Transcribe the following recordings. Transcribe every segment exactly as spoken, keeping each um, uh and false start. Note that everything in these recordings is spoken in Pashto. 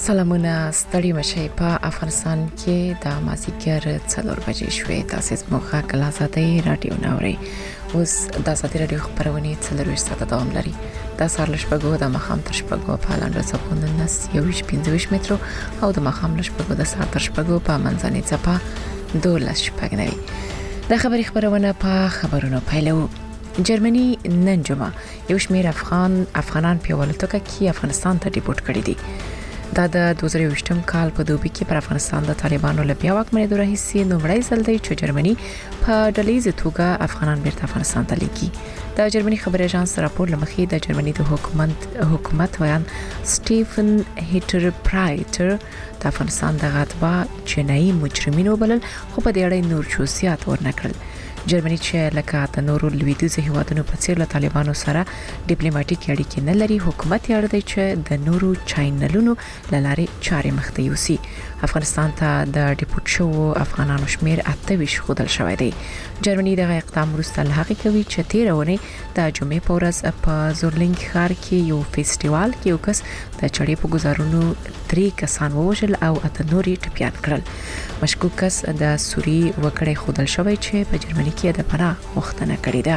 سلامونه ستړي مشي په افغانستان کې د مازیګر څلور بجې شوې. تاسو زموږه کلازادي رادیو ناوري. اوس د ازادي رادیو خبرونه څلور ساعته دوام لري. د سهار لشپګو د مخام تر شپګو په لاندې سپوند نس یو پنځه مترو او د مخام لشپګو د سهار تر شپګو په منځنۍ چپا دولس شپګنوي. د خبري خبرونه په خبرونو پیلو. جرمني نن جمعه یو شمېر افغان افغانان په ولټکه کې افغانستان ته ډیپورت کړي دي. دا د دوه زره یوولسم کال په دوبي کې پر افغانستان د طالبانو له بیا واکمنۍ راهیسې لومړی ځل دی چې جرمني په ډلهیزه توګه افغانان بیرته افغانستان ته لیږي. د جرمني خبري اژانس راپور لمخې د جرمني د حکومت حکومت ویان سټیفن هیټر پرایټر د افغانستان د غاتبا چینایي مجرمینو بلل خو په دې اړه نور جزئیات ورنکړل. جرمني چې لکه د نورو لویدیځ هیوادونو په څیر له طالبانو سره ډیپلوماټیک اړیکې نه لري، حکومت یې اړ دی چې د نورو چینلونو لاري چارې مخته یوسي. افغانستان ته د ډیپورت شو افغانانو شمیر اته ویشت خودل شوی دی. جرمني دغه اقدام وروسته له هغې کوي چې تیرونه د جمعې په ورځ په زورلینګ ښار کې یو فیسټیوال کې یو کس د چړې په گزارونو درې کسان ووژل او اته نوري ټپيان کړل. مشکوک کس د سوري وکړې خودل شوی چې په جرمني کې د پناه غوښتنه کړې ده.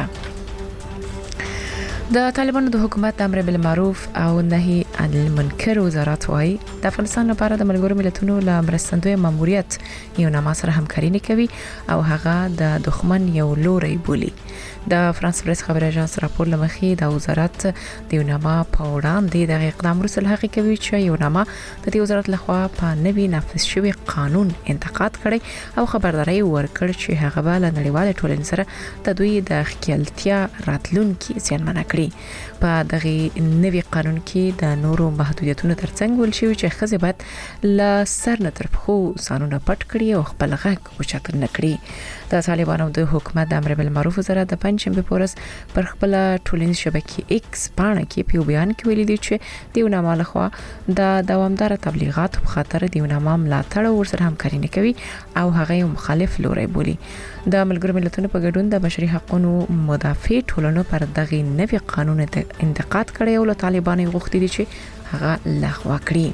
د طالبانو د حکومت امر بالمعروف او نهي عن المنکر وزارت وايي د افغانستان لپاره د ملګرو ملتونو له مرستندوی ماموریت یو نامه سره همکاري نه کوي او هغه د دښمن یو لوري بولي. د فرانس پریس خبري اژانس راپور لمخې د وزارت د یو نامه په وړاندې د اقدام وروسته له هغې کوي چې یو نامه د دې وزارت لخوا په نوي نافذ شوی قانون انتقاد کړي او خبرداري ورکړ چې هغه به له نړیوال ټولنې سره د دوی د خپلتیا راتلونکي زیانمنه کړي. په دغه نوي قانون کې د نورو محدودیتونو ترڅنګ ول شوی چې خزه باید ل سر نه تر خو سانونه پټ کړي او خپل غږ اوچت نه کړي. د طالبانو د حکومت د امر بالمعروف وزارت د پنځمبه پورس پر خپل ټولنیز شبکې ایکس باندې کې په بیان کې ویلي دی چې دیو نامه لخوا د دوامدار تبلیغات په خاطر دیو نامه ملاتړ او ورسره همکاري نه کوي او هغه یو مخالف لوري بولي. د ملګرو ملتونو په ګډون د بشري حقوقو مدافع ټولنو پر دغه نوي قانون انتقاد کړي او له طالبانو غوښتي دي چې هغه لغوه کړي.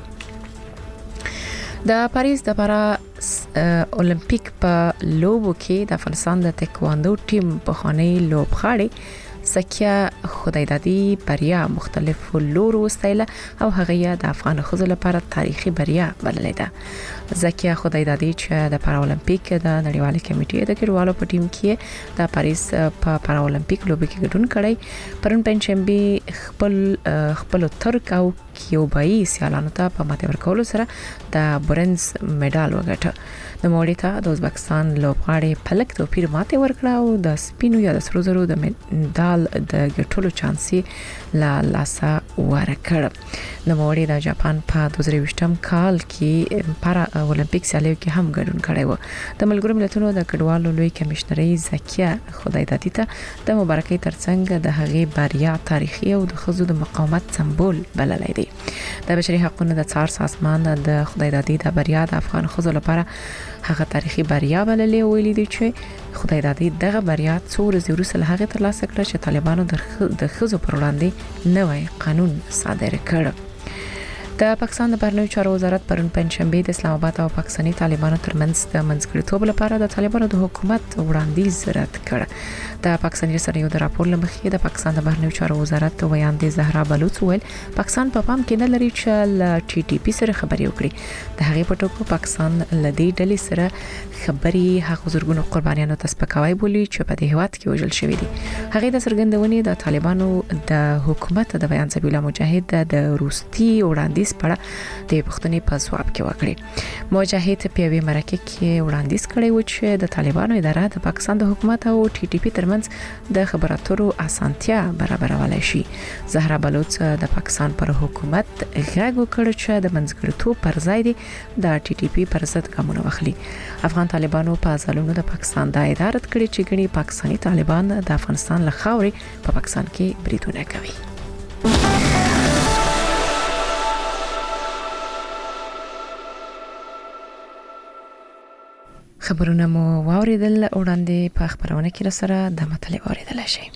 د پاریس د پارا اولمپیک په لوبو کې د افغانستان د تکواندو ټیم په خاني لوبغاړي سکیه خدایدادي بریا مختلف لور وستایله او هغه د افغان خزو لپاره تاریخي بریا بللې ده. زکیه خدایدادي چې د پارا اولمپیک د نړیوال کمیټې د کډوالو په ټیم کې د پاریس په پارا اولمپیک لوبو کې ګډون کړی پرون پنځمبه خپل خپل ترک او کیوبایي سیالانو ته په ماته ورکولو سره د برنز میډال وګټه. د موړی ته د ازبکستان لوبغاړي پلک توپیر ماته ورکړه او د سپینو یا د سرو زرو د میډال د ګټلو چانسي لا لاسه ورکړ. د موړی د جاپان په دوه زره یوولسم کال کې پارا اولمپیک سیالیو کې هم ګډون کړی و. د ملګرو ملتونو د کډوالو لوی کمشنري زکیه خدایدادي ته د مبارکۍ ترڅنګ د هغې بریا تاریخي او د خزو د مقاومت سمبول بللای دی. د بشري حقوقو د څار سازمان د خدایدادي د بریا د افغان خزو لپاره هغه تاریخي بریا بللې ویلي دي چې خدایدادي دغه بریا څو ورځې وروسته له هغې ترلاسه کړه چې طالبانو د خزو پر وړاندې نوی قانون صادر کړ. د پاکستان د بهرنیو چارو وزارت پرون پنځمبه د اسلام آباد او پاکستاني طالبانو ترمنځ د منځګړیتوب لپاره د طالبانو د حکومت وړاندیز رد کړ. د پاکستاني رسنیو د راپور لمخې د پاکستان د بهرنیو چارو وزارت ویاندې زهرا بلوچ ویل پاکستان په پام کې نه لري چې ل ټي ټي پی سره خبري وکړي. د هغې په ټکو پاکستان لدی ډلې سره خبري حق زرګونو قربانیانو ته سپکاوی بولی چې په دې هواد کې وژل شوی دي. هغې د سرګندونې د طالبانو د حکومت د بیان سبیل مجاهد د روستي وړاندیز پړه د پښتنې په ځواب کې وکړي. مجاهد په یوې مرکه کې وړاندیز کړی و چې د طالبانو اداره د پاکستان د حکومت او ټي ټي پی ترمنځ د خبرو اترو اسانتیا برابرولای شي. زهرا بلوچ د پاکستان پر حکومت غږ وکړ چې د منځګړیتوب پر ځای دی د ټي ټي پی پر ضد ګامونه واخلي. افغان طالبانو په ځلونو د پاکستان د ادارت کړي چې ګڼي پاکستاني طالبان د افغانستان له خاورې په پاکستان کې بریدونه کوي. خبرونه مو واوریدل. وړاندې په خبرونه کې را سره د مطلب اوریدل شي.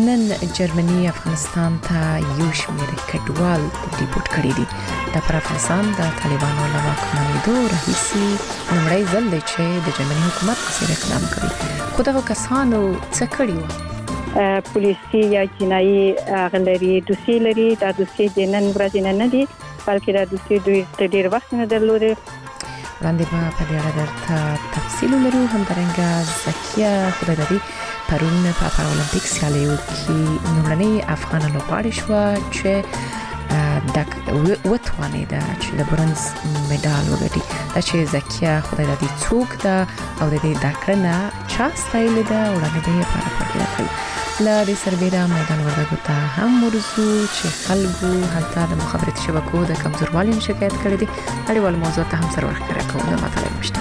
نن جرمني افغانستان ته یو شمېر کډوال ډیپورټ کړي دي. د افغانستان د طالبانو له واکمنېدو راهیسې لومړی ځل دی چې د جرمني حکومت په څیر اقدام کوي. خو دغه کسانو څه کړي وو؟ پولیسي یا جنایي غلري دوسیې لري. دا دوسیې د نن ورځې نه دي، بلکې دا دوسیې دوی ډېر وخت نه درلودې. وړاندې به په دې اړه درته تفصیل ولرو. همدارنګه زکیه خدایدادي پرون په پارالمپیک سیالیو کې لومړنۍ افغان لوبغاړې شوه چې د وتوانېده چې د برونز مډال وګټي. دا چې زکیه خدایدادي څوک ده او د دې دا کړنه چا ستایلې ده، وړاندې به یې په اړه پرېږدو کړو. له دې سربېره میدان وردګو ته هم ورځو چې خلکو هلته د مخابراتي شبکو د کمزوروالي شکایت کړی دی. نړیوال موضوع ته هم سر ورښکاره کوو. د مطالب مشته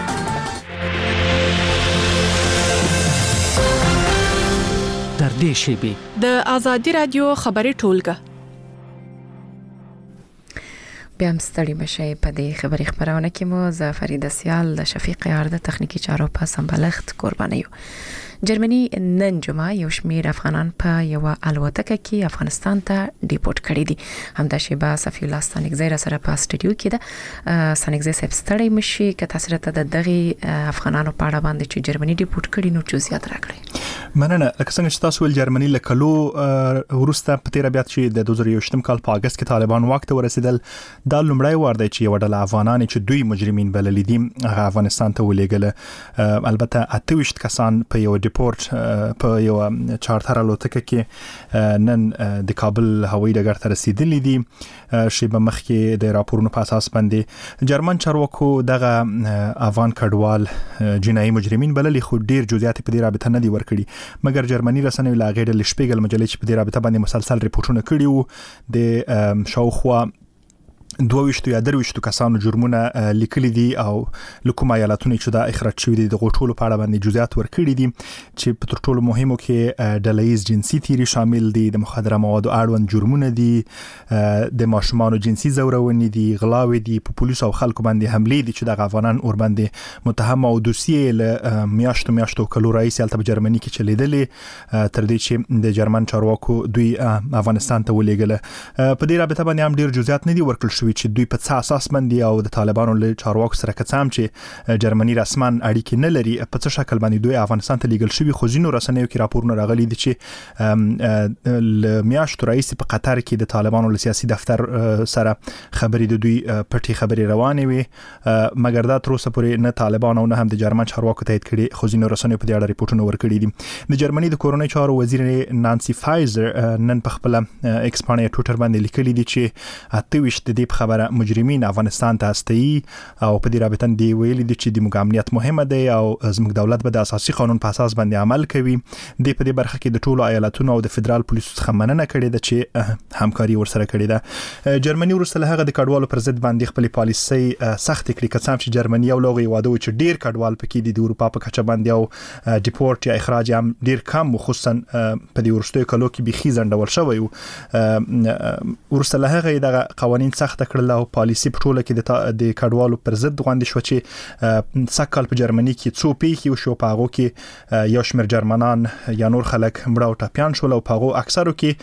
در دې شیبې د آزادي رادیو خبري ټولګه بیا هم ستړي مشئ. په دې خبري خبرونه کې مو زه فریده سیال د شفیق یار د تخنیکی چارو په سمبالښت قرباني یو. جرمني نن جمعه یو شمېر افغانان په یو الوتکه کې افغانستان ته ډیپورټ کړي دي. همدا شیبه صفی الله ستانګزی را سره په سټډیو کې ده. ستانګزی صاحب ستړي مشي که تاسو راته د دغه افغانانو په اړه باندې چې جرمني ډیپورټ کړي نو جزئیات راکړئ. مننه. لکه څنګه چې تاسو ول جرمني له کلو وروسته په تیر بیا چې د دوه زره یوولسم کال په اگست کې طالبان واک ته ورسېدل، دا لومړی وار دی چې یو ډله افغانان چې دوی مجرمین بلل دي هغه افغانستان ته ولېږل. البته اته ویشت کسان په یو ډیپورټ په یو چارټر الوتکه کې نن د کابل هوایي ډګر ته رسیدلي دي. شیبه مخکې د راپورونو په اساس باندې جرمن چارواکو دغه افغان کډوال جنایي مجرمین بللي، خو ډیر جزئیات په دې رابطه نه دي ورکړي. مګر جرمني رسنیو لا غیر د شپیګل مجلې چې په دې رابطه باندې مسلسل ریپورتونه کړي وو د شاوخوا دوه ویشتو یا درې ویشتو کسانو جرمونه لیکلي دي او لکوم ایالتونو چې دا اخراج شوی دي د غوټولو په اړه باندې جزئیات ورکړي دي چې په تر ټولو مهمو کې ډلهییز جنسي تیری شامل دي، د مخدره موادو اړوند جرمونه دي، د ماشومانو جنسي زورونې دي، غلاوې دي، په پولیسو او خلکو باندې حملې دي چې د افغانان اور باندې متهم او دوسیې له میاشتو میاشتو کلو رئیس البته په جرمني کې چلیدلې تر دې چې د جرمن چارواکو دوی افغانستان ته ولېږل. په دې رابطه باندې هم ډیر جزئیات نه دي ورکړل شوی چې دوی په څه اساس باندې او د طالبانو له چارواکو سره کڅام چې جرمني رسمان اړیکې نه لري په څه شکل باندې دوی افغانستان ته لیږل شوی. خو ځینو رسنیو کې راپورونه راغلي دي چې میاشتو رئیس په قطر کې د طالبانو له سیاسي دفتر سره خبرې د دوی پټي خبرې روانې وي، مګر دا تر اوسه پورې نه طالبان او نه هم د جرمن چارواکو تایید کړي. خو ځینو رسنیو په دې اړه ریپورتونه ورکړي دي. د جرمني د کورونای چارو وزیر نانسی فایزر نن په خپل ایکس باندې ټویټر باندې لیکلي دي چې اته ویشت د خبره مجرمین افغانستان ته استي او په دې رابطه دی ویلي دي چې د امنیت مهمه دی او زموږ دولت به د اساسي قانون په اساس باندې عمل کوي. د په دې برخه کې د ټولو ایالتونو او د فدرال پولیسو څخه مننه کړې ده چې همکاري ورسره کړې ده. جرمني ورسره هغه د کډوالو پر ضد باندې خپل پالیسي سخت کړې، کڅام چې جرمني او لوغي واده چې ډیر کډوال پکې دي د اروپا په کچه باندې او ډیپورټ یا اخراج هم ډیر کم، خصوصا په دې ورستوي کلو کې بيخي ځندول شوی او ورسره هغه د قوانين سخت کړل او پالیسي په ټوله کې د کډوالو پر ضد غونډه شو چې سکهال په جرمني کې څو پیښې وشو. په هغه کې یو شمېر جرمنان یا نور خلک مړه او ټاپیان شول او په هغه اکثرو کې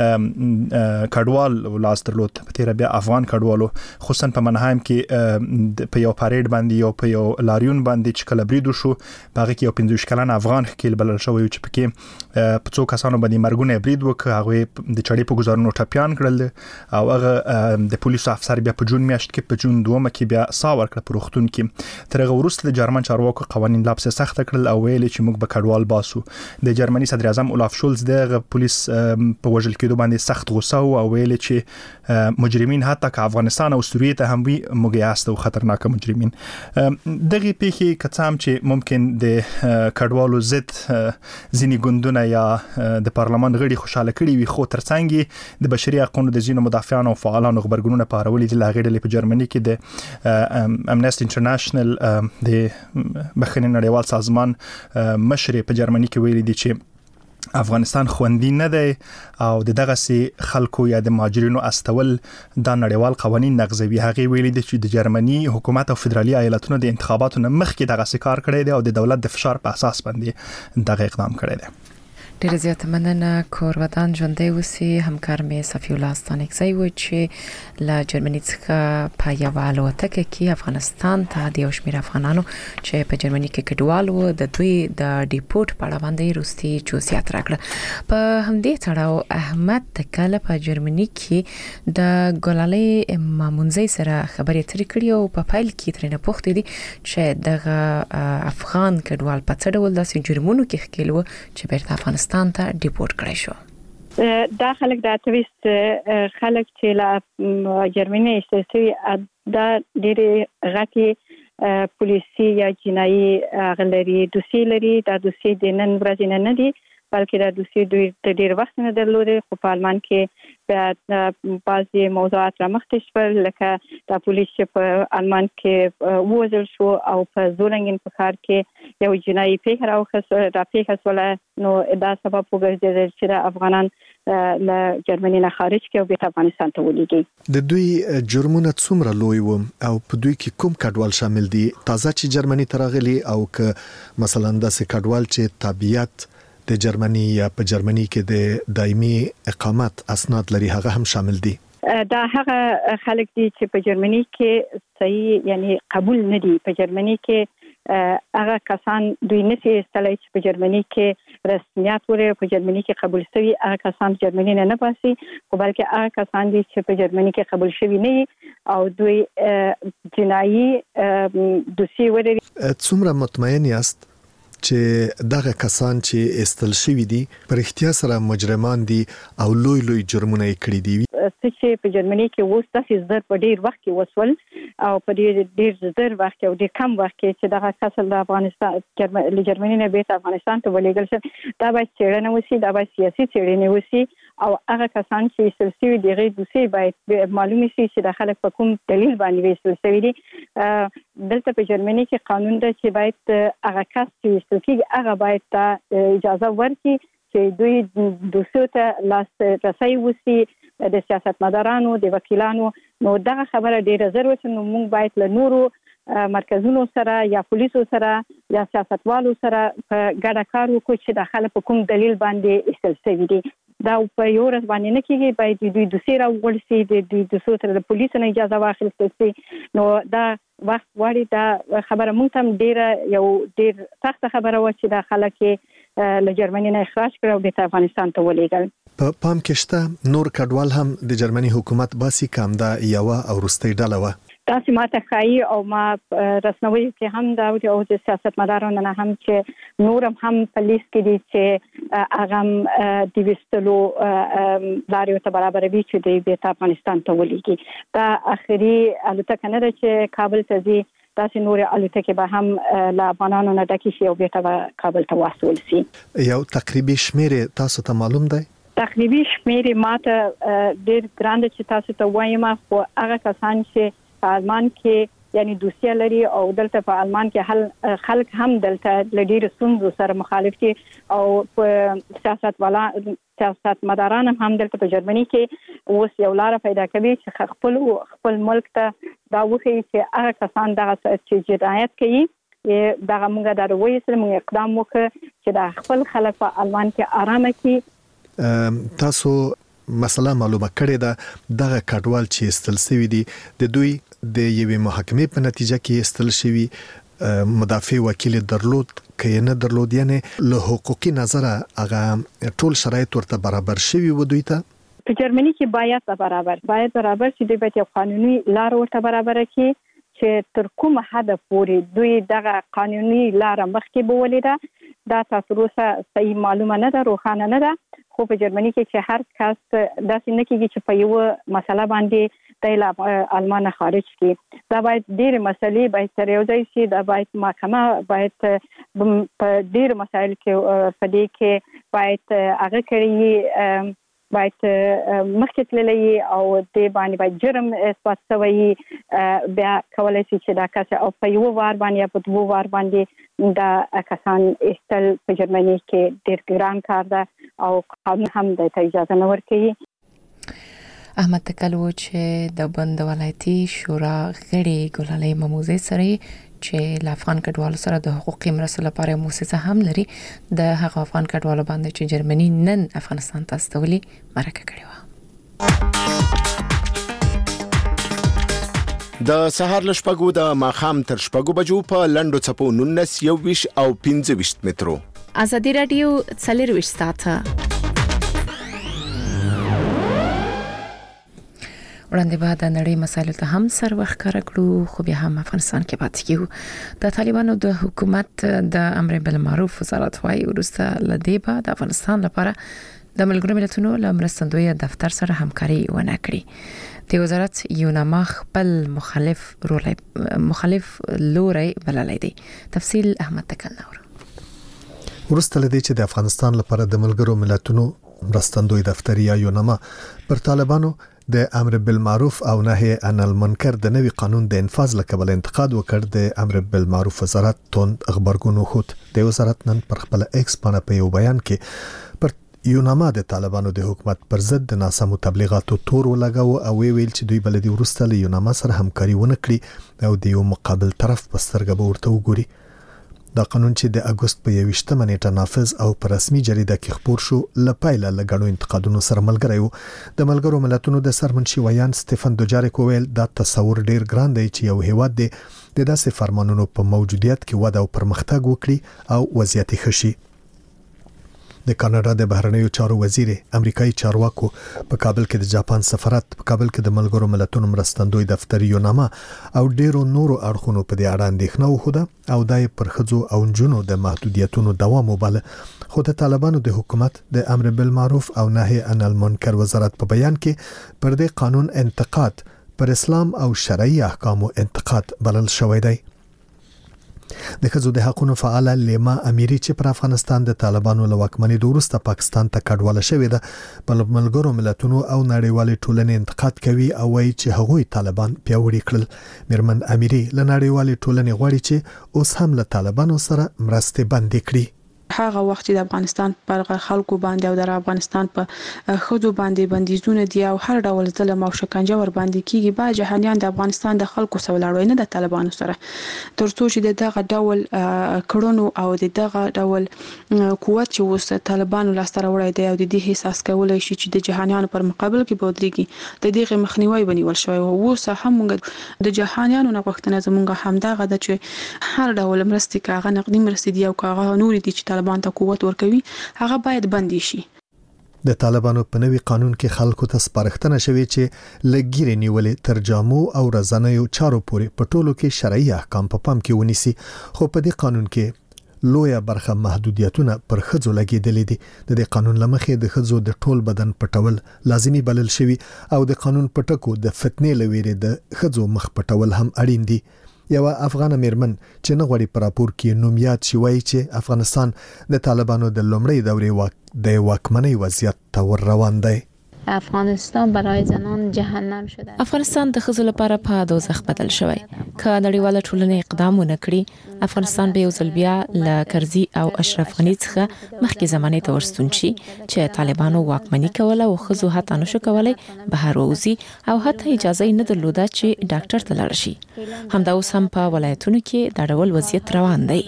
کډوال ولاس درلود. په تیر بیا افغان کډوالو خصوصا په منهایم کې په یو پاریډ باندې یو په یو لاریون باندې چې کله بریدو شو په هغه کې یو پنځه ویشت کلن افغان خېل بلل شو چې پکې په څو کسانو باندې مرګونه برید وکړ، هغه د چړې په گزارونو ټاپیان کړل او هغه د پولیسو افسر بیا په جون میاشت کې په جون دومه کې بیا ساور کړ په روختون کې. تر هغه وروسته د جرمن چارواکو قوانين لابسه سخت کړل او ویل چې موږ به کډوال باسو. د جرمني صدر اعظم اولاف شولز د پولیس په وژل کېدو باندې سخت غوسه او ویل چې مجرمین حتی که افغانستان او سوریه ته هم وي موږ یاست او خطرناک مجرمین. دغه پیښې کڅام چې ممکن د کډوالو ضد ځینی ګوندونه یا د پارلمان غړي خوشاله کړي وي، خو ترڅنګ د بشري حقوقو د ځینو مدافعانو او فعالانو خبرګونونه پارولې دي. لاغړي په جرمني کې د امنیسټي انټرنیشنل د بخښنې نړیوال سازمان مشر په جرمني کې ویلي دي چې افغانستان خوندي نه دی او د دغه سي خلکو یا د مهاجرینو استول د نړیوال قوانين نقضوي. هغه ویلي دي چې د جرمني حکومت او فدرالي ایالتونو د انتخاباتو مخکې دغه سي کار کړی دی او د دولت د فشار په اساس باندې دغه اقدام کړی دی. ډیر زیات مننه کورودان ژوندۍ اوسي. همکار مې صفی الله ستانکزی و چې له جرمني څخه په یو الوتکه کې افغانستان ته د یو شمېر افغانانو چې په جرمني کې کډوال وو د دوی د ډیپورت په اړه باندې روسي جزئیات راکړه. په همدې تړاو احمد تکل په جرمني کې د ګلالۍ مامونزي سره خبرې ترې کړې او په فایل کې ترې نه پوښتې دي چې دغه افغان کډوال په څه ډول داسې جرمونو کې ښکېل وو چې بیرته افغانستان ته ډیپورت کړی شو. دا خلک د اتويست خلک چې لا جرمني استثوي دا ډېر غټي پولیسي یا جنایي غلري دوسي لري. دا دوسي د نن ورځې نه دي بلکې دا دوسي دوی د ډېر وخت نه درلودي. خو په آلمان کې په بعضي موضوعات رامخته شول لکه دا پولیس چې په آلمان کې ووزل شو او په زولنګین په ښار کې یو جنایي پیښه راوخته دا پیښه سوله نو دا سبب وګرځیدل چې د افغانان له جرمني نه خارج کې او بیرته افغانستان ته ولېږي. د دوی جرمونه څومره لوی و او په دوی کې کوم کډوال شامل دي تازه چې جرمني ته راغلي او که مثلا داسې کډوال چې تابعیت د جرمني یا په جرمني کې د دایمي اقامت اسناد لري هغه هم شامل دي؟ دا هغه خلک دي چې په جرمني کې صحیح یعنی قبول نه دي. په جرمني کې هغه کسان دوی نشي استلای چې په جرمني کې رسمیت ورې په جرمني کې قبول شوي هغه کسان جرمني نه نه باسي خو بلکې هغه کسان دي چې په جرمني کې قبول شوي نه او دوی جنایي دوسي ورې. څومره مطمئن یاست چې دغه کسان چې استل شوی دي پر اختیار سره مجرمان دي او لوی لوی جرمونه کړی دي؟ چې په جرمني کې اوس تاسو زر په ډیر وخت کې وسول او په ډیر ډیر زر وخت او ډیر کم وخت کې چې دغه کسان د افغانستان له جرمني نه بیرته افغانستان ته ولېږل شي دا باید څېړنه وشي دا باید سیاسي څېړنه وشي او هغه کسان چې استل شوي دي غي دوسي باید معلومه شي چې د خلک په کوم دلیل باندې استل شوي دي. دلته په جرمني کې قانون دی چې باید هغه کس چې استل کیږي هغه باید اجازه ورکړي چې دوی دوسیو ته لاس رسي وشي د سیاستمدارانو د وکیلانو. نو دغه خبره ډیره ضروري ده. نو موږ باید له نورو مرکزونو سره یا پولیسو سره یا سیاستوالو سره په ګډه کار وکړو چې د خلک په کوم دلیل باندې استل شوي دي. دا په یو ورځ باندې نه کیږي باید دوی دوسي راوړل شي د دوی دوسو سره د پولیسو نه اجازه واخیستل شي. نو دا وخت غواړي. دا خبره موږ هم ډیره یو ډیر سخت خبره و چې د خلک له جرمني نه اخراج کړو او د افغانستان ته ولېږل. په پام کې شته نور کډوال هم د جرمني حکومت باسي کم دا یو او روستي ډله و تاسو ماته خایي او ما رسنوي کې هم دا او د سیاستمدارانو نه هم چې نور هم په لیست کې دي چې هغه د وستلو لارې ته برابر وي چې د بیت افغانستان ته ولېږي. دا اخري الوتکه نه ده چې کابل ته ځي تاسو نور الوتکه به هم لا افغانانو نه ډکې شي او بیرته کابل ته واستول شي. یو تقریبي شمېر تاسو ته معلوم دی؟ تقریبي شمېر ماته ډېر ګران چې تاسو ته وایم خو هغه کسان چې په آلمان کې یعنی دوسیه لري او دلته په آلمان کې حل خلک هم دلته لډیر ستونزو سره مخالف دي او په سیاست والا سیاست مداران هم دلته په جرمني کې اوس یو لار پیدا کوي چې خپل خپل ملک ته دا وخی چې هغه کسان دغه چې جنایت کوي دغه موږ د روي سره موږ اقدام وکړو چې د خپل خلک په آلمان کې آرامه کړي. تاسو مسله معلومه کړې ده دغه کډوال چې استل شوی دي د دوی د یوې محاکمې په نتیجه کې استل شوی مدافع وکیل درلود که نه درلود یعنی له حقوقي نظره هغه ټول شرایط ورته برابر شوی و دوی ته؟ په جرمني کې باید برابر باید برابر چې دوی به قانوني لار ورته برابر کړي چې تر کومه حد پورې دوی دغه قانوني لار مخکې بولیده. دا تاسو روسه صحیح معلومه نه ده روښانه نه ده خو په جرمني کې چې هر کس داسې نه کیږي چې په یو مسله باندې د آلمان خارج کی. دا باید ډېر مسلې باید تر یو ځای شي. دا باید محکمه باید په ډېر مسایل کې په دې کې باید هغه کړی باید مخکې تللی او د باندې باید جرم اثبات شوی بیا کولای شي چې دا کس او په یو وار باندې په دوه وار باندې دا کسان استل په جرمني کې ډېر ګران کار ده او قانون هم د اجازه نه ورکوي. احمد تکلو چې د بند ولایتي شورا غړي ګلالۍ مموزه سره چې د افغان کډوالو سره د حقوقي مرستو لپاره موسسه هم لري د هغه افغان کډوالو باندې چې جرمني نن افغانستان ته استولي مرکه کړې و. د سهار لشپګو د ماخام تر شپګو بجو په لندو چپو نونس یو ویش او پنځه ویش مترو. ازادي رادیو څلور ویش ساعته وړاندې بعد د نړۍ مسایلو ته هم سر وښکاره کړو، خو بیا هم افغانستان کې پاتې کیو. د طالبانو د حکومت د امر بالمعروف وزارت وايي ورسته لدی به د افغانستان لپاره د ملګرو ملتونو له مرستندوی دفتر سره همکاري ونه کړي. د وزارت یوناما خپل مخالف رولای مخالف لوري بللای دی. تفصیل احمد تکلنور. ورسته لدی چې د افغانستان لپاره د ملګرو ملتونو مرستندوی دفتر یا یوناما پر طالبانو د امر بالمعروف او نهي عن المنکر د نوي قانون د انفاذ لکبل انتقاد وکړ. د امر بالمعروف وزارت تون خبرګون خود د وزارت نن پر خپل ایکس باندې په یو بیان کې پر یوناما د طالبانو د حکومت پر ضد د ناسمو تبلیغاتو تور ولګاو او ویل چې دوی بلدي ورسته له یوناما سره همکاري ونه کړي او د یو مقابل طرف په سترګه به ورته وګوري. دا قانون چې د اگست په یوویشتمه نیټه نافذ او په رسمي جریده کې خپور شو لپاره لګړو انتقادونو سره ملګری وو. د ملګرو ملتونو د سرمنشي ویان سټيفن دوجاریک ویل دا تصور ډیر ګران دی چې یو هیواد دی د داسې فرمانونو په موجودیت کې وده او پرمختګ وکړي او وضعیت ښه شي. د کاناډا د بهرنیو چارو وزیر امریکایي چارواکو په کابل کې د جاپان سفارت په کابل کې د ملګرو ملتونو مرستندوی دفتر یوناما او ډیرو نورو اړخونو په دې اړه اندېښنه وښوده او دای پر خځو او جنونو د محدودیتونو دوام وباله. خو د طالبانو د حکومت د امر بالمعروف او نهي عن المنکر وزارت په بیان کې پر دې قانون انتقاد پر اسلام او شرعي احکامو انتقاد بلل شوی دی. د خځو د حقوقو فعال لیما امیری چې پر افغانستان د طالبانو له واکمنۍ وروسته پاکستان ته کډواله شوې ده په ملګرو ملتونو او نړیوالې ټولنې انتقاد کوي او وايي چې هغوی طالبان پیاوړي کړل. میرمن امیری له نړیوالې ټولنې غواړي چې اوس هم له طالبانو سره مرستې بندي کړي. هغه وخت د افغانستان پر خلکو باندې او د افغانستان په خودو باندې بندیزونه دي او هر ډول ظلم او شکنجه ور باندې کیږي. با جهانیان د افغانستان د خلکو سره لړوي نه د طالبانو سره ترڅو چې دغه ډول کړونو او دغه ډول قوت چې وسه طالبانو لاسته راوړی دی او د دې احساس کولای شي چې د جهانیانو پر مقابل کې بودريږي د دغه مخنیوي بنیول شوی او وسه هم د جهانیانو نه وختنه زمونږ همدغه د چې هر ډول مرستې کاغه نقدي مرستې دی او کاغه نور دي چې طالبان ته قوت ورکوي هغه باید بندي شي. د طالبانو په نوي قانون کې خلکو ته سپارښتنه شوې چې لګیرې نیولې ترجمو او رضانیو چارو پورې په ټولو کې شرعي احکام په پام کې ونیسي. خو په دې قانون کې لویه برخه محدودیتونه پر خځو لګیدلې دي. د دې قانون لمخې د خځو د ټول بدن پټول لازمي بلل شوی او د قانون پټکو د فتنې لويري د خځو مخ پټول هم اړین دي. یو افغان میرمن چې نه غوړي پر راپور کې نومیات شوی چې افغانستان د طالبانو د لومړۍ دورې واک د واکمنۍ وضعیت ته ور روان دی. افغانستان برای زنان جهنم شده. افغانستان د خځو لپاره په دوزخ بدل شوی. که نړیواله ټولنه اقدام ونکړي افغانستان به یو ځل بیا ل کرزي او اشرف غنی څخه مخکې زمانه ته ورستون شي چې طالبانو واکمنۍ کوله او خځو حتی نشو کولای بهر ووزي او حتی اجازه نه درلوده چې ډاکټر ته لاړ شي. همدا اوس هم په ولایتونو کې د ډول وضعیت روان دی.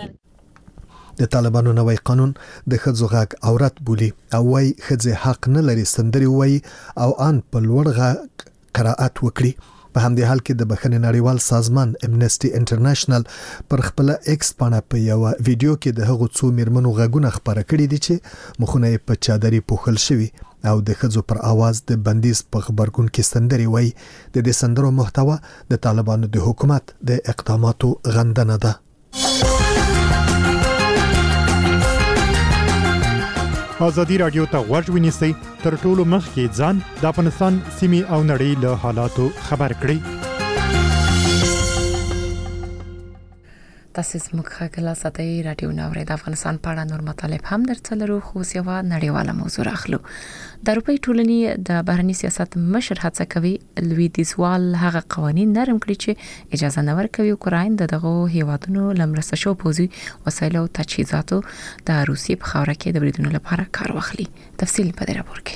د طالبانو نوې قانون د خځو حق عورت بولی او وايي خځه حق نه لري سندري وای او ان په لوړ غږ قرائت وکړي. په همدې حال کې د بخښنې نړیوال سازمان امنسټي انټرنیشنل پر خپل ایکس باندې په یو ویډیو کې د هغو څو میرمنو غږونه خبره کړې دي چې مخونه په چادرې پوښل شوی او د خځو پر आवाज د بندیز په خبرګون کې سندري وای. د دې سندرو محتوا د طالبانو د حکومت د اقداماتو غندنه ده. ازادي رادیو ته غوږ ونیسئ تر ټولو مخکې ځان د افغانستان سیمې او نړۍ له حالاتو خبر کړئ. تاسو زموږ خبرونه ساتي رادیو ناوړه د افغانستان په اړه نور مطالب هم درڅلرو خو سیوا نړیواله موضوع اخلو. د اروپای ټولنې د بهرنی سیاست مشر هڅه کوي لویدیځوال هغه قوانين نرم کړي چې اجازه نه ورکوي اوکراین دغه هیوادونو لمرسته شو پوزي وسایل او تجهیزاتو د روسیې په خاوره کې د بریدونو لپاره کار واخلي. تفصیل په دې راپور کې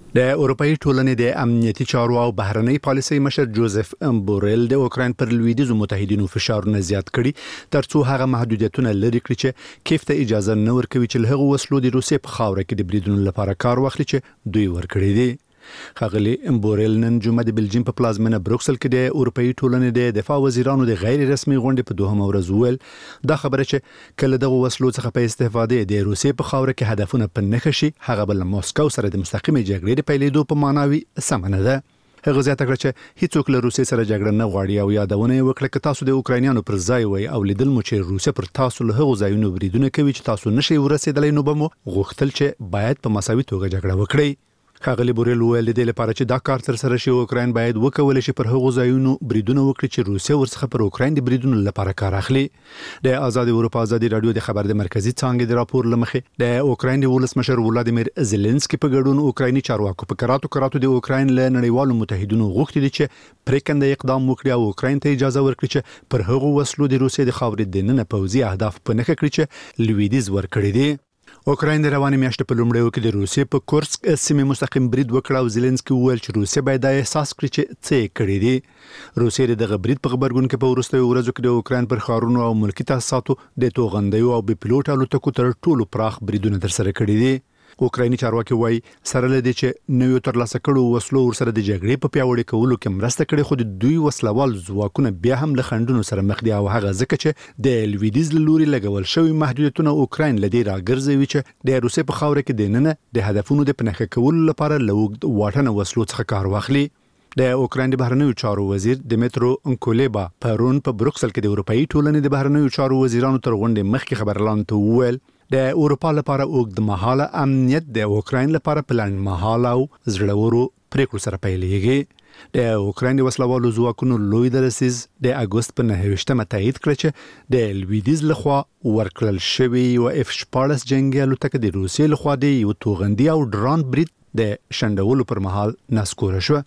د اروپאי ټولنې د امنیتي چارو او بهرنۍ پالیسۍ مشر جوزف بورل د اوکراین پر لویدیزو متحدینو فشارونه زیات کړي ترڅو هغه محدودیتونه لري کړي چې کیف ته اجازه نه ورکوي چې له هغو وسلو د روسیې په خاوره کې د بریدونو لپاره کار واخلي چې دوی ورکړي دي. خغلی بورل نن جمعه د بلجیم په پلازمینه بروکسل کې د اروپאי ټولنې د دفاع وزیرانو د غیر رسمي غونډې په دوهم ورځ ویل دا خبره چې کله دغه وسلو څخه په استفاده د روسیې په خاوره کې هدفونه په نښه شي هغه بل مسکو سره د مستقیمه جګړې د پیلېدو په معناوي سمنه ده. هغه زیاته کړه چې هیڅوک له روسیې سره جګړه نه غواړي او یادونه وکړه چې تاسو د اوکراینیانو پر ځای وای او لیدل مو چې روسیه پر تاسو له هغو ځایونو بریدونه کوي چې تاسو نشئ ورسېدلای نو به مو غوښتل چې باید په مساوي توګه جګړه وکړي. خغلی بورل ویل د لپاره چې دا کار تر سره شي اوکراین باید وکول شي پر هغو ځایونو بریدونه وکړي چې روسیه ورڅخه پر اوکراین د بریدونو لپاره کار اخلي. د آزاد اروپا ازادي رادیو د خبر د مرکزی څانګې د راپور لمخې د اوکراین د ولسمشر ولادیمیر زيلنسکي په ګډون اوکرایني چارواکو په کراتو کراتو د اوکراین له نړیوالو متحدینو غوښتي دي چې پریکنده اقدام وکړي او اوکراین ته اجازه ورکړي چې پر هغو وسلو د روسیې د خاورې د نن پوځي اهداف په نښه کړي چې لویدیز ورکړي دي. اوکراین د روانې میاشتې په لومړیو کې د روسیې په کورسک سیمې مستقیم برید وکړ او زيلنسکي وویل چې روسیه باید دا احساس کړي چې څه کړي دي. روسیې د غبرید په خبرګون کې په وروستیو ورځو کې د اوکراین پر ښارونو او ملکي تاسیساتو د توغندیو او بي پلوټ الوتکو تر ټولو پراخ بریدونه ترسره کړي دي. اوکرایني چارواکي وایي سره لدې چې نویو ترلاسه کړو وسلو ورسره د جګړې په پیاوړي کولو کې مرسته کړې خو د دوی وسلوال ځواکونه بیا هم له خنډونو سره مخ دي او هغه ځکه چې د لویدیز لوري لګول شوی محدودیتونه اوکراین لدې راګرځوي چې د روسیې په خاوره کې د نن د هدفونو د پنهخه کولو لپاره لوګد واټنه وسلو څخه کار واخلي. د اوکراین د بهرنیو چارو وزیر دمیترو انکولیبا پرون په بروکسل کې د اروپאי ټولنې د بهرنیو چارو وزیرانو تر غونډې مخکې خبرلان ته وویل د اروپا لپاره اوږد مهاله امنیت د اوکراین لپاره پلان مهاله او زړورو پریکړو سره پیلېږي. د اوکراین وسلوالو ځواکونو لوی درسیز د اگست په نهه تایید کړ چې د لویدیز لخوا ورکړل شوی او اف شپاړس جنگي الوتکه د روسیې لخوا د یو توغندي او ډرون برید د شندولو پر مهال ناسکوره شو.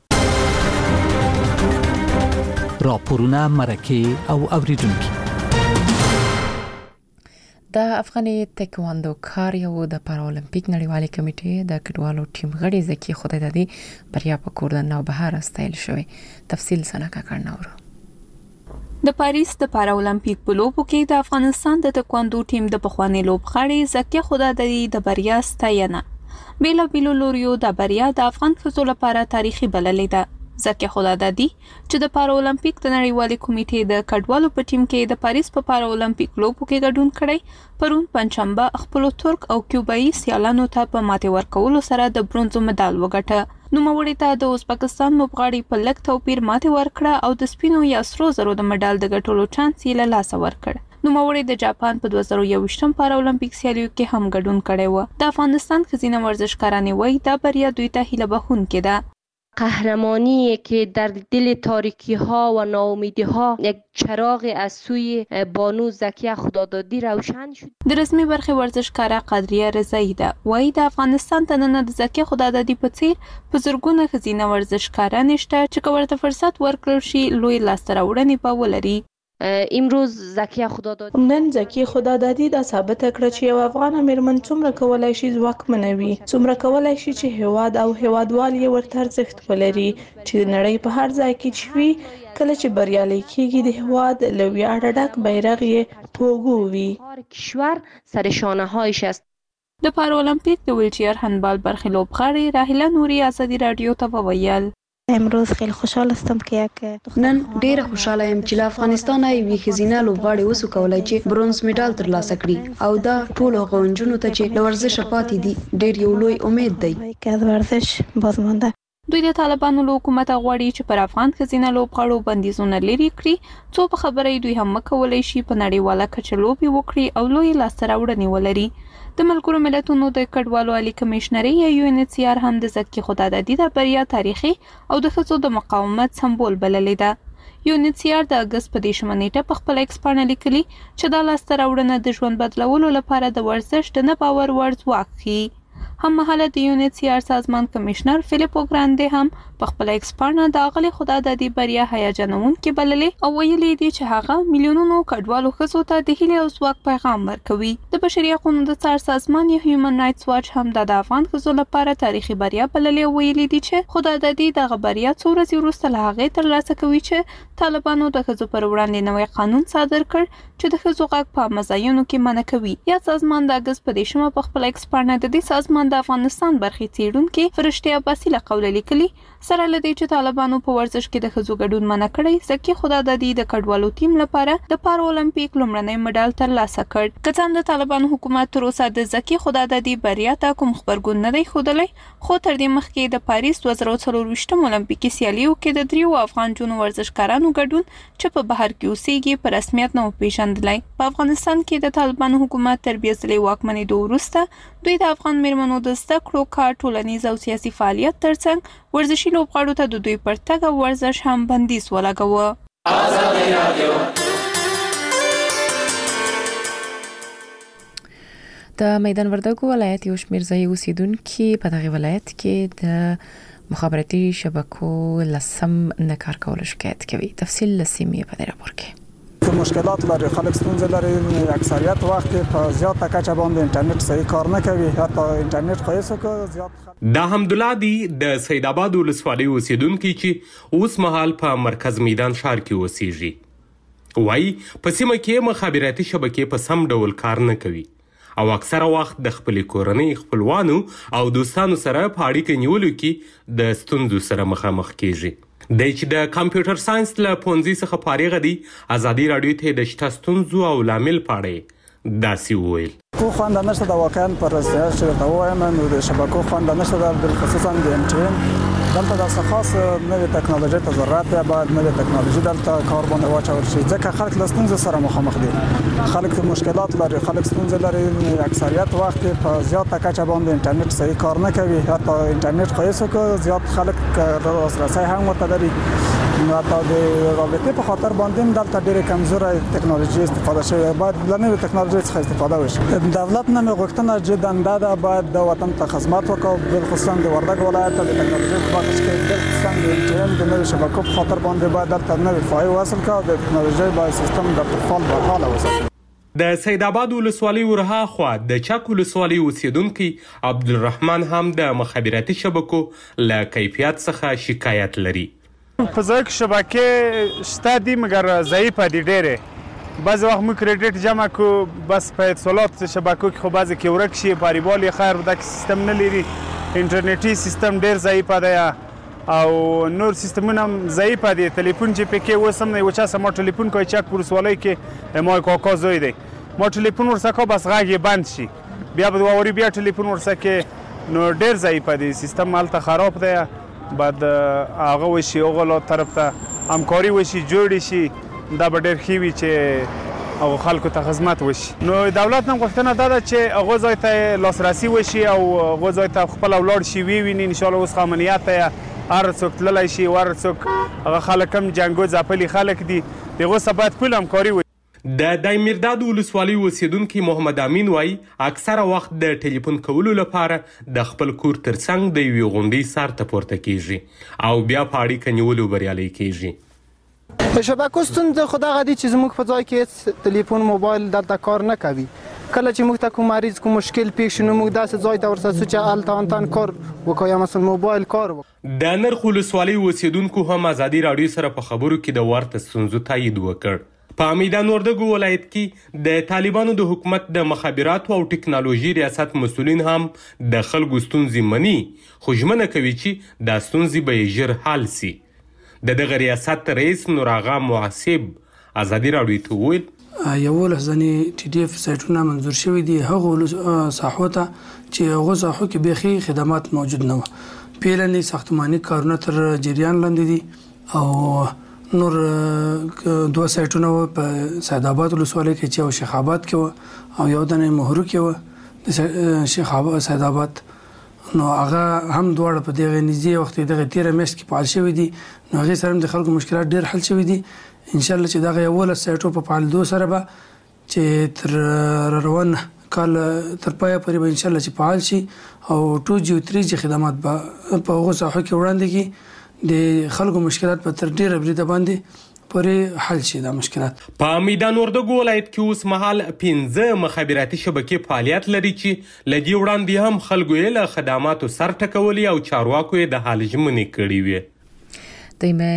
راپورونه مرکه او اوریدونکو د افغاني تکواندو کار یو د پارالمپیک نړیوالې کمیټې د کډوالو ټیم غړي زکی خدای دادی بریا په کوردن او بهار استایل شوی. تفصیل سنکا کړناورو د پاریس د پارالمپیک په لوبو کې د افغانستان د تکواندو ټیم د پخوانی لوبغاړي زکی خدای دادی د بریا ستاینه بیل بیلو لوریو د بریا د افغان ښځو لپاره تاریخي بللې ده. زکی خدای دادی چې د پارالمپیک د نړیوالې کمیټې د کډوالو په ټیم کې د پاریس په پارالمپیک لوبو کې ګډون کړی پرون پنځشنبه خپل ترک او کیوبایي سیالانو ته په ماته ورکولو سره د برونزو مډال وګټه. نوموړي ته د ازبکستان لوبغاړي په لږ توپیر ماته ورکړه او د سپینو یا سرو زرو د مډال د ګټلو چانس یې له لاسه ورکړ. نوموړي د جاپان په دوه زره یوویشتم پارالمپیک سیالیو کې هم ګډون کړی و. د افغانستان ښځینه ورزشکارانې وایي دا بریا دوی ته هیله بښونکې ده. قهرمانی که در دل تاریکی ها و ناامیدی ها یک چراغ از سوی بانو زکیه خدادادی روشن شد. د رسمي برخې ورزشکاره قدریه رضایی ده وایي د افغانستان دننه د زکیه خدادادی په څیر په زرګونه ښځینه ورزشکاران شته چې که ورته فرصت ورکړل شي لوی لاسته راوړنې به ولري. امروز زکیه خدادادی نن زکیه خدادادی دا ثابت کړ چې یو افغان میرمن څومره کولای شي ځواکمنه وي، څومره کولای شي چې هواد او هوادوال یې ورته ارزښت ولري چې د نړۍ په هر ځای کې چې وي کله چې بریالي کیږي د هواد له ویاړه ډک بیرغ یې پوګو وي. کشور سر شانه هایش است. د پارالمپیک د ویلچیر هندبال برخې لوبغاړې راهیله نوري آزادي رادیو ته وویل امروز خیلی خوشحال هستم که یک نن ډیره خوشاله یم چې له افغانستان یوې ښځینه لوبغاړې وسو کولای چې برونز میډال ترلاسه کړي او دا ټول غونجونو ته چې له ورزشه پاتې دي ډیر یو لوی امید دی. که از ورزش بازمانده دوی د طالبانو له حکومت غواړي چې پر افغان ښځینه لوبغاړو بندیزونه لري کړي څو په خبره دوی هم مکولای شي په نړیواله کچه لوبې وکړي او لوی لاسته راوړنې ولري. د ملګرو ملتونو د کډوالو عالی کمشنري یا یو ان ایچ سی آر هم د زکی خدادادی د بریا تاریخي او د ښځو د مقاومت سمبول بللې ده. یو ان ایچ سی آر د اگست په دېرشمه نیټه په خپل ایکس پاڼه لیکلي چې دا لاسته راوړنه د ژوند بدلولو لپاره د ورزش د نه باور وړ ځواک ښیي. هم مهاله د یو ان ایچ سی آر سازمان کمشنر فلیپو ګراندې هم په خپل ایکسپرټ د اغلی خدا د دې بریا هیجانون کې بللې او ویلي دي چې هغه میلیونونو کډوالو خزو ته د هیله او ځواک پیغام ورکوي. د بشري حقوقو د څار سازمان یا هیومن رائټس واچ هم د افغان خزو لپاره تاریخي بریا بللې او ویلي دي چې خدا د دې د بریا څو ورځې وروسته له هغې ترلاسه کوي چې طالبانو د خزو پر وړاندې نوی قانون صادر کړ چې د خزو غږ په مزایونو کې منع کوي. یا سازمان د اگست په دیشمه په خپل ایکسپرټ د دې سازمان د افغانستان برخې څیړونکو فرشته عباسی له قوله لیکلي سره لدی چې طالبانو په ورزش کې د خزو ګډون منع کړی ځکه خدا د دې د کډوالو ټیم لپاره د پارا اولمپیک لومړنی مډال ترلاسه کړ. که څنګه د طالبانو حکومت تر اوسه د ځکه خدا د دې بریا ته کوم خبرګون نه دی ښودلی، خو تر دې مخکې د پاریس دوه زره څلور اولمپیکي سیالیو کې د دریو افغان جنو ورزشکارانو ګډون چې په بهر کې اوسېږي په رسمیت نه پیژندلی. په افغانستان کې د طالبانو حکومت تر بیا ځلې واکمنېدو وروسته دوی د افغان میرمنو د زده کړو کار ټولنیز او سیاسي فعالیت ترڅنګ ورزشي لوبغاړو ته د دوی پر تګ او ورزش هم بندیز ولګاوه. د میدان وردګو ولایت یو شمېر ځایي اوسیدونکي په دغه ولایت کې د مخابراتي شبکو لسم نه کار کولو شکایت کوي. تفصیل لسیمې په دې راپور کې مشکلات لري، خلک ستونزې لري، اکثریت وخت په زیاته کچه باندې انټرنیټ صحیح کار نه کوي، حتی انټرنیټ خو یې څه زیات. دا حمدالله دی د سید آباد ولسوالۍ اوسیدونکي چې اوس مهال په مرکز میدان ښار کې اوسېږي. وایي په سیمه کې مخابراتي شبکې په سم ډول کار نه کوي او اکثره وخت د خپلې کورنۍ خپلوانو او دوستانو سره په اړیکه نیولو کې د ستونزو سره مخامخ کیږي. د چې د کمپیوټر ساينس له پونځي څخه فارغ دي ازادي رادیو ته د شته ستونزو او لامل پاړې داسې وویل. کو خوند نشته د واقعا پر سیاست چې ته وایم نو د شبکو خوند نشته د خصوصا د ام ټي ان دلته د خاص نوې ټکنالوژي ته ضرورت دی، باید نوې ټکنالوژي دلته کار باندې واچول شي ځکه خلک له ستونزو سره مخامخ دي، خلک مشکلات لري، خلک ستونزې لري، اکثریت وخت په زیاته کچه باندې انټرنیټ صحیح کار نه کوي، حتی انټرنیټ خو یې څه زیات خلک لاسرسي هم ورته لري، نو حتی د رابطې په خاطر باندې دلته ډېرې کمزورې ټکنالوژي استفاده شوې، باید له نوې ټکنالوژي څخه استفاده وشي. دولت نه مې غوښتنه جدا ده باید د وطن ته خدمت وکړو، بالخصوصا د وردګ ولایت د ټکنالوژي په برخه کې بالخصوصا د انټرنیټ د نوې شبکو په خاطر باندې باید دلته نوې فایو وصل کړو، د ټکنالوژي باید سیستم د فعال بحاله وساتو. د سید آباد ولسوالۍ ورها خوا د چک ولسوالۍ اوسیدونکي عبدالرحمن هم د مخابراتي شبکو له کیفیت څخه شکایت لري. په ځای کې شبکې شته دي مګر ضعیفه دي ډېرې، بعض وخت موږ کریډیټ جمع کو بس په اتصالات شبکو کې خو بعضې کې ورک شي، پاریبال یې خیر دا سیستم نه لري، انټرنیټي سیستم ډېر ضعیفه دی او نور سیستمونه هم ضعیفه دي. تلیفون چې پکې اوس هم نه یو چا سره ما ټلیفون کوي چک ولسوالۍ کې ما کاکا زوی دی، ما ټلیفون ورسره کوه بس غږ یې بند شي، بیا به دوه واري بیا ټلیفون ورسره کې، نو ډېر ضعیفه دی سیستم، هلته خراب دی، باید هغه وشي هغه طرف ته همکاري وشي جوړې شي، دا به ډېر ښه وي چې او خلکو ته خدمت وشي. نو دولت هم غوښتنه دا ده چې هغه ځای ته لاسرسي وشي او هغه ځای ته خپله ولاړ شي ویویني، انشاءالله اوس خو امنیت ته هر څوک تللی شي، هر څوک هغه خلک هم جنګو ځپلي خلک دي، د هغو سره باید ټول همکاري وشي. د دایمیرداد ولسوالۍ اوسیدونکي محمد امین وایي اکثره وخت د ټلیفون کولو لپاره د خپل کور ترڅنګ د یوې غونډۍ سر ته پورته کیږي او بیا په اړیکه نیولو بریالی کیږي. شبکو ستونزه خو دغه دي چې زموږ په ځای کې ټلیفون موبایل دلته کار نه کوي، کله چې موږ ته کوم مریض کوم مشکل پیښ شي نو موږ داسې ځای ته ورساسو چې هلته انتن کار وکړو یا مثلا موبایل کار وکړو. د نرخ ولسوالۍ اوسیدونکو هم ازادي راډیو سره په خبرو کې د ورته ستونزو تایید وکړ. په میدان وردګو ولایت کې د طالبانو د حکومت د مخابراتو او ټکنالوژي ریاست مسؤلین هم د خلکو ستونزې مني، خو ژمنه کوي چې دا ستونزې به یې ژر حل سي. د دغه ریاست رئیس نور آغا محاسب ازادي راډیو ته وویل یولس ځنې ټي ډي اف سایټونه منظور شوي دي هغو ساحو ته چې هغو ساحو کې بیخي خدمات موجود نه وه، پیلنې ساختماني کارونه تر جریان لاندې دي او نور دوه سایټونه وه په سید آباد ولسوالۍ کې چې یو شیخ آباد کې وه او یو دنه مهرو کې وه د شیخ آباد سید آباد، نو هغه هم دواړه په دغه نږدې وخت دغه تیره میاشت کې فعال شوي دي، نو هغې سره هم د خلکو مشکلات ډېر حل شوي دي. انشاءالله چې دغه یولس سایټو په فعالېدو سره به چې تر روان کال تر پایه پورې به ان شاء الله چې فعال شي او ټو جی او تری جی خدمات به په هغه ساحو کې وړاندې کی د خلکو مشکلات په تر ډیره بریده باندې پورې حل شي دا مشکلات. په میدان وردګو ولایت کې اوس مهال پنځه مخابراتي شبکې فعالیت لري چې لدی وړاندې هم خلکو یې له خدماتو سر ټکولي او چارواکو یې د حال ژمنې کړې وي.